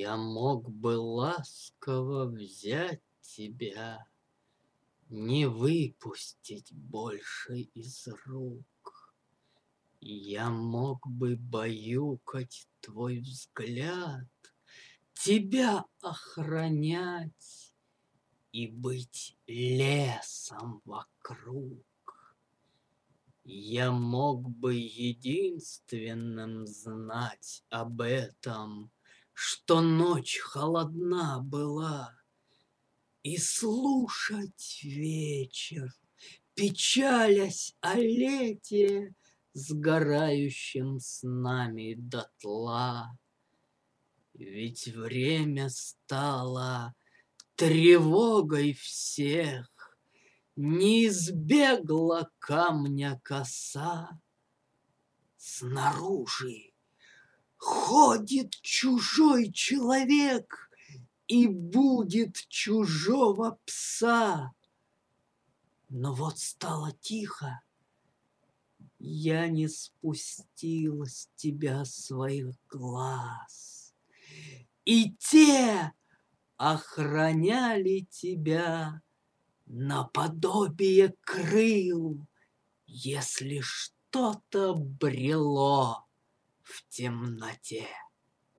Я мог бы ласково взять тебя, не выпустить больше из рук. Я мог бы баюкать твой взгляд, тебя охранять и быть лесом вокруг. Я мог бы единственным знать об этом, что ночь холодна была, и слушать вечер, печалясь о лете, сгорающем с нами дотла. Ведь время стало тревогой всех, не избегла камня коса. Снаружи ходит чужой человек и будет чужого пса. Но вот стало тихо, я не спустил с тебя своих глаз, и те охраняли тебя наподобие крыл, если что-то брело в темноте.